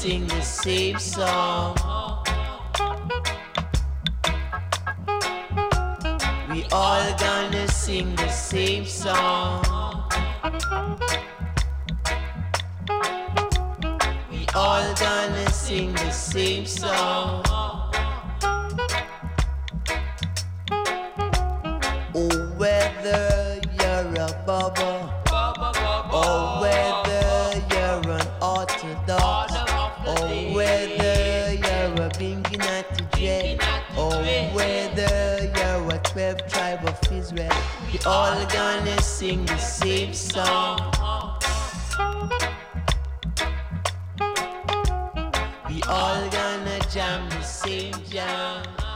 sing the same song. We all gonna sing the same song. We all gonna sing the same song. Oh, whether you're a bubba, or whether you're an orthodox, or whether you're a Bingy Natty Jet, or whether you're a 12th tribe of Israel, we all gonna sing the same song. We all gonna jam the same jam.